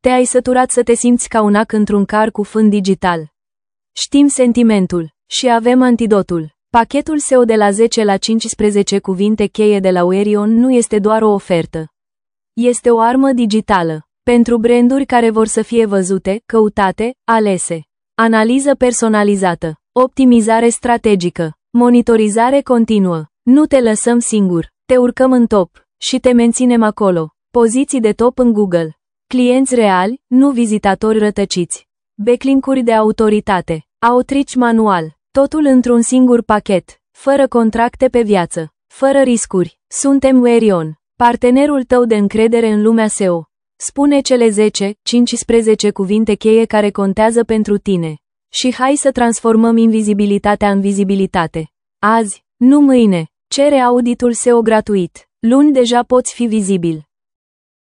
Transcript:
Te-ai săturat să te simți ca un ac într-un car cu fân digital. Știm sentimentul. Și avem antidotul. Pachetul SEO de la 10 la 15 cuvinte cheie de la Werion nu este doar o ofertă. Este o armă digitală. Pentru branduri care vor să fie văzute, căutate, alese. Analiză personalizată. Optimizare strategică. Monitorizare continuă. Nu te lăsăm singur. Te urcăm în top. Și te menținem acolo. Poziții de top în Google. Clienți reali, nu vizitatori rătăciți. Backlink-uri de autoritate. Outreach manual. Totul într-un singur pachet. Fără contracte pe viață. Fără riscuri. Suntem Werion. Partenerul tău de încredere în lumea SEO. Spune cele 10-15 cuvinte cheie care contează pentru tine. Și hai să transformăm invizibilitatea în vizibilitate. Azi, nu mâine. Cere auditul SEO gratuit. Luni deja poți fi vizibil.